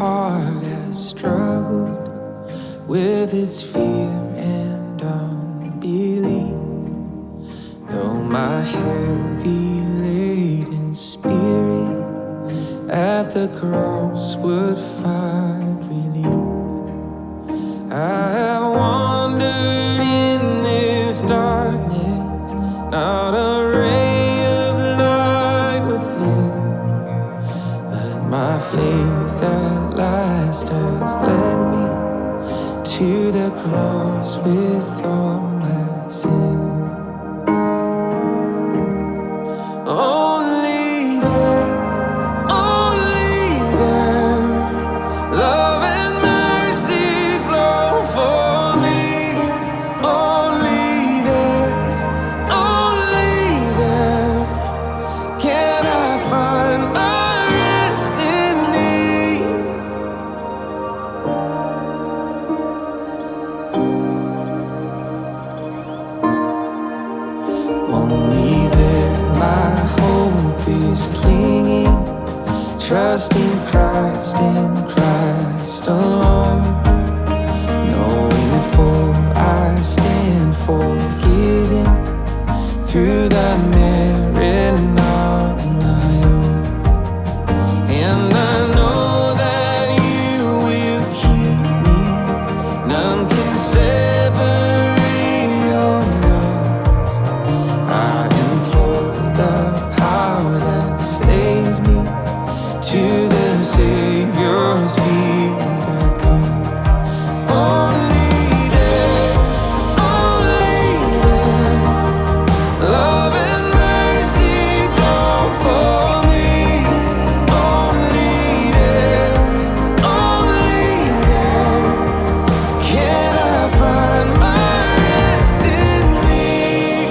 heart has struggled with its fear and unbelief. Though my heavy laden spirit at the cross would find relief. I have wandered in this darkness, not a ray of light within, but my faith at last has led me to the cross with all my sin. Only there, love and mercy flow for me. Only there, can I find my rest in thee. Only there, my hope is clinging, trusting Christ and Christ alone, knowing for I stand forgiven through the merit not my own. And I know that you will keep me, none can separate your love. I implore the power that saved me, to the Savior's feet I come. Only there, love and mercy flow for me. Only there, can I find my rest in thee.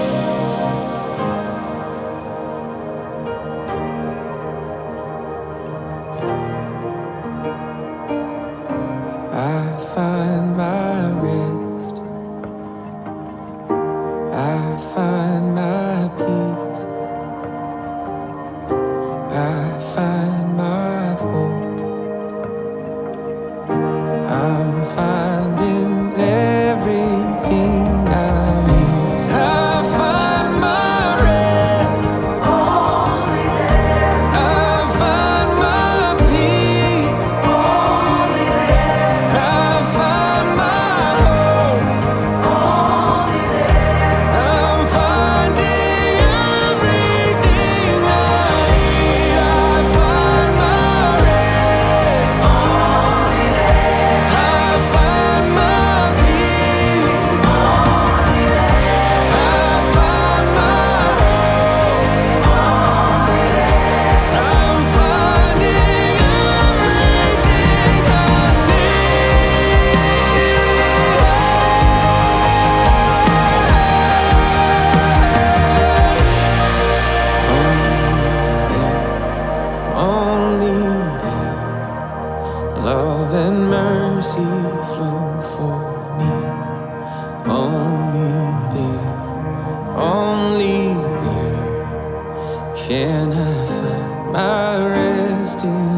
I find my rest, I find my peace, I find my hope. I'm finding everything I need. I find my rest, I find my peace, I find my hope. I'm finding everything I need. I find my rest, I find my peace, I find my hope. I'm finding everything I need. Only there, love and mercy flow for me. Only there, can I find my rest in